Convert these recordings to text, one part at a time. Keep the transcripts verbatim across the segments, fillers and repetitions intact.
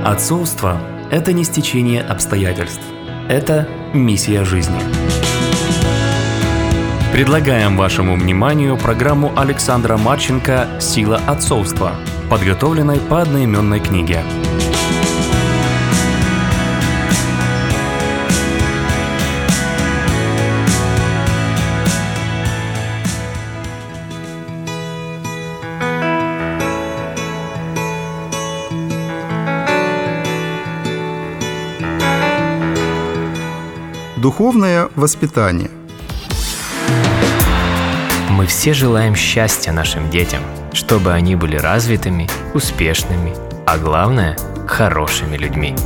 Отцовство – это не стечение обстоятельств. Это миссия жизни. Предлагаем вашему вниманию программу Александра Марченко «Сила отцовства», подготовленной по одноименной книге. Духовное воспитание. Мы все желаем счастья нашим детям, чтобы они были развитыми, успешными, а главное – хорошими людьми.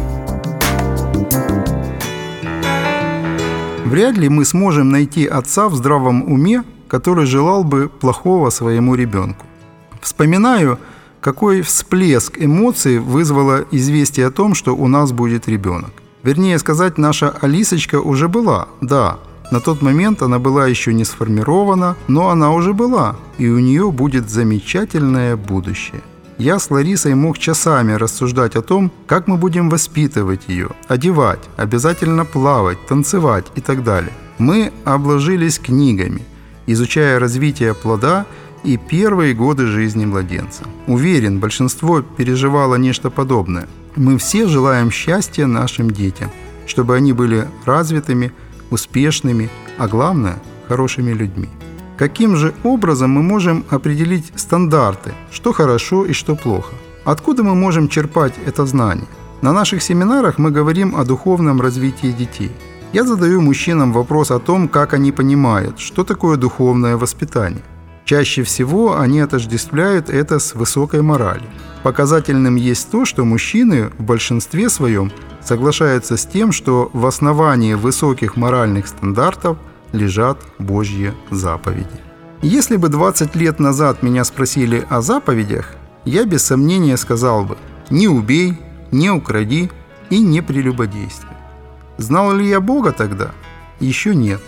Вряд ли мы сможем найти отца в здравом уме, который желал бы плохого своему ребенку. Вспоминаю, какой всплеск эмоций вызвало известие о том, что у нас будет ребенок. Вернее сказать, наша Алисочка уже была, да. На тот момент она была еще не сформирована, но она уже была, и у нее будет замечательное будущее. Я с Ларисой мог часами рассуждать о том, как мы будем воспитывать ее, одевать, обязательно плавать, танцевать и так далее. Мы обложились книгами, изучая развитие плода и первые годы жизни младенца. Уверен, большинство переживало нечто подобное. Мы все желаем счастья нашим детям, чтобы они были развитыми, успешными, а главное – хорошими людьми. Каким же образом мы можем определить стандарты, что хорошо и что плохо? Откуда мы можем черпать это знание? На наших семинарах мы говорим о духовном развитии детей. Я задаю мужчинам вопрос о том, как они понимают, что такое духовное воспитание. Чаще всего они отождествляют это с высокой моралью. Показательным есть то, что мужчины в большинстве своем соглашаются с тем, что в основании высоких моральных стандартов лежат Божьи заповеди. Если бы двадцать лет назад меня спросили о заповедях, я без сомнения сказал бы: «Не убей, не укради и не прелюбодействуй». Знал ли я Бога тогда? Еще нет.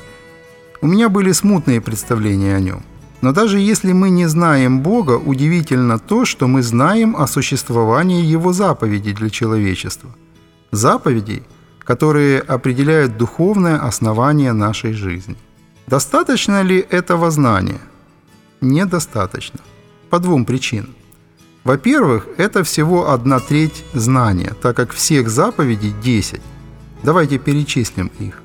У меня были смутные представления о Нем. Но даже если мы не знаем Бога, удивительно то, что мы знаем о существовании Его заповедей для человечества. Заповедей, которые определяют духовное основание нашей жизни. Достаточно ли этого знания? Недостаточно. По двум причинам. Во-первых, это всего одна треть знания, так как всех заповедей десять. Давайте перечислим их.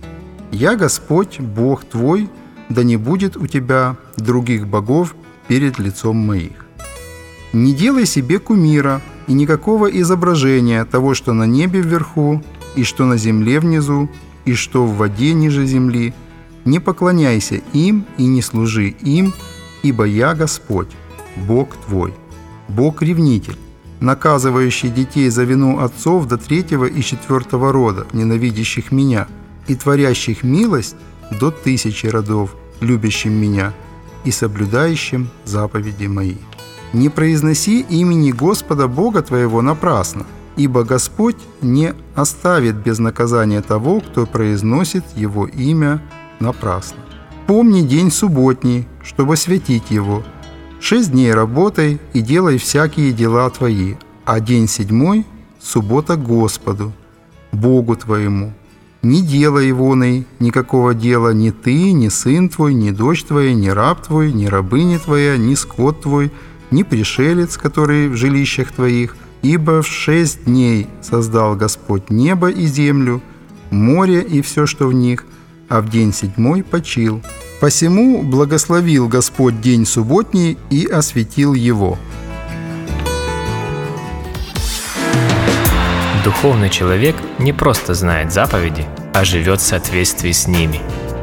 «Я Господь, Бог твой, да не будет у тебя других богов перед лицом моих. Не делай себе кумира и никакого изображения того, что на небе вверху, и что на земле внизу, и что в воде ниже земли. Не поклоняйся им и не служи им, ибо я Господь, Бог твой, Бог-ревнитель, наказывающий детей за вину отцов до третьего и четвертого рода, ненавидящих меня, и творящих милость до тысячи родов, любящим меня и соблюдающим заповеди мои. Не произноси имени Господа Бога твоего напрасно, ибо Господь не оставит без наказания того, кто произносит Его имя напрасно. Помни день субботний, чтобы святить его. Шесть дней работай и делай всякие дела твои, а день седьмой – суббота Господу, Богу твоему. Не делай воной никакого дела ни ты, ни сын твой, ни дочь твоя, ни раб твой, ни рабыня твоя, ни скот твой, ни пришелец, который в жилищах твоих, ибо в шесть дней создал Господь небо и землю, море и все, что в них, а в день седьмой почил. Посему благословил Господь день субботний и осветил его». Духовный человек не просто знает заповеди, а живет в соответствии с ними.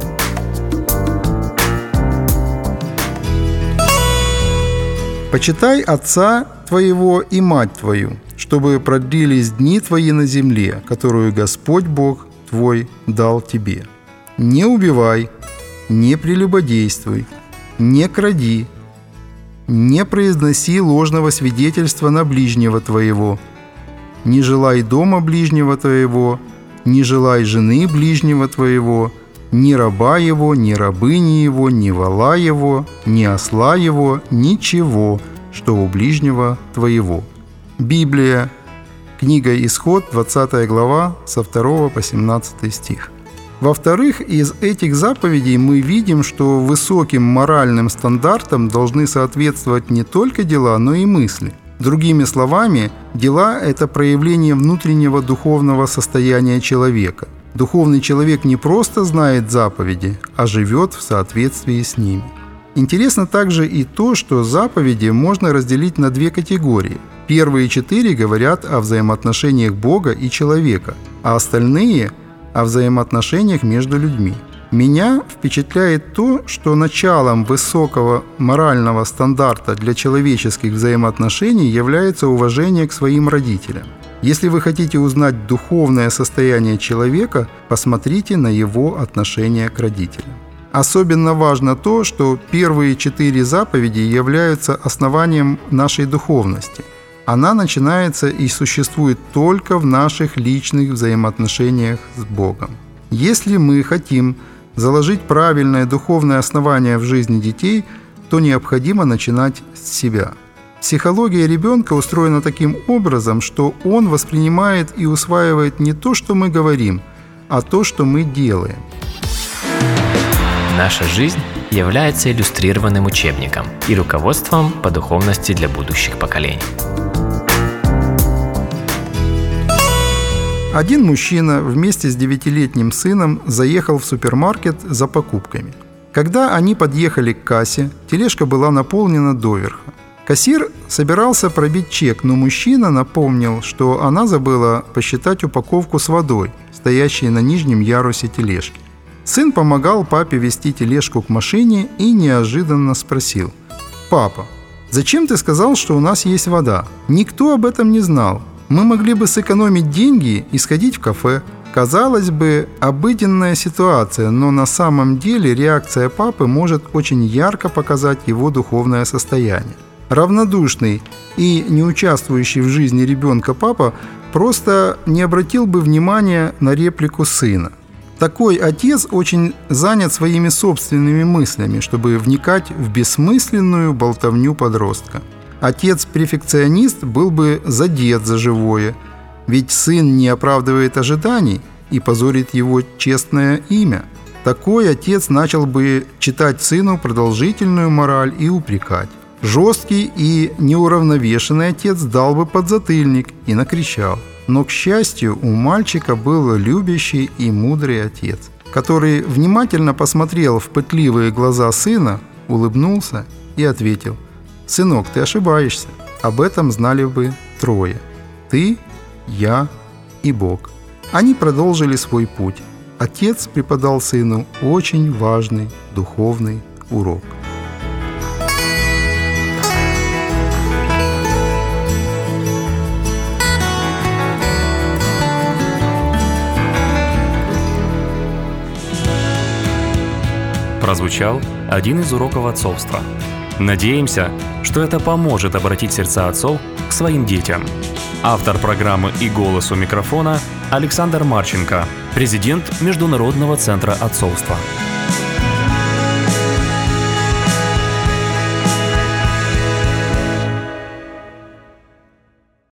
«Почитай отца твоего и мать твою, чтобы продлились дни твои на земле, которую Господь Бог твой дал тебе. Не убивай, не прелюбодействуй, не кради, не произноси ложного свидетельства на ближнего твоего, не желай дома ближнего твоего, не желай жены ближнего твоего, ни раба его, ни рабыни его, ни вола его, ни осла его, ничего, что у ближнего твоего». Библия, Книга «Исход», двадцатая глава, со второго по семнадцатый стих. Во-вторых, из этих заповедей мы видим, что высоким моральным стандартам должны соответствовать не только дела, но и мысли. Другими словами, дела – это проявление внутреннего духовного состояния человека. Духовный человек не просто знает заповеди, а живет в соответствии с ними. Интересно также и то, что заповеди можно разделить на две категории. Первые четыре говорят о взаимоотношениях Бога и человека, а остальные – о взаимоотношениях между людьми. Меня впечатляет то, что началом высокого морального стандарта для человеческих взаимоотношений является уважение к своим родителям. Если вы хотите узнать духовное состояние человека, посмотрите на его отношение к родителям. Особенно важно то, что первые четыре заповеди являются основанием нашей духовности. Она начинается и существует только в наших личных взаимоотношениях с Богом. Если мы хотим заложить правильное духовное основание в жизни детей, то необходимо начинать с себя. Психология ребенка устроена таким образом, что он воспринимает и усваивает не то, что мы говорим, а то, что мы делаем. Наша жизнь является иллюстрированным учебником и руководством по духовности для будущих поколений. Один мужчина вместе с девятилетним сыном заехал в супермаркет за покупками. Когда они подъехали к кассе, тележка была наполнена доверха. Кассир собирался пробить чек, но мужчина напомнил, что она забыла посчитать упаковку с водой, стоящей на нижнем ярусе тележки. Сын помогал папе вести тележку к машине и неожиданно спросил: «Папа, зачем ты сказал, что у нас есть вода? Никто об этом не знал. Мы могли бы сэкономить деньги и сходить в кафе». Казалось бы, обыденная ситуация, но на самом деле реакция папы может очень ярко показать его духовное состояние. Равнодушный и не участвующий в жизни ребенка папа просто не обратил бы внимания на реплику сына. Такой отец очень занят своими собственными мыслями, чтобы вникать в бессмысленную болтовню подростка. Отец-перфекционист был бы задет за живое, ведь сын не оправдывает ожиданий и позорит его честное имя. Такой отец начал бы читать сыну продолжительную мораль и упрекать. Жесткий и неуравновешенный отец дал бы подзатыльник и накричал. Но, к счастью, у мальчика был любящий и мудрый отец, который внимательно посмотрел в пытливые глаза сына, улыбнулся и ответил: «Сынок, ты ошибаешься. Об этом знали бы трое. Ты, я и Бог». Они продолжили свой путь. Отец преподал сыну очень важный духовный урок. Прозвучал один из уроков отцовства. Надеемся, что это поможет обратить сердца отцов к своим детям. Автор программы и голос у микрофона Александр Марченко, президент Международного центра отцовства.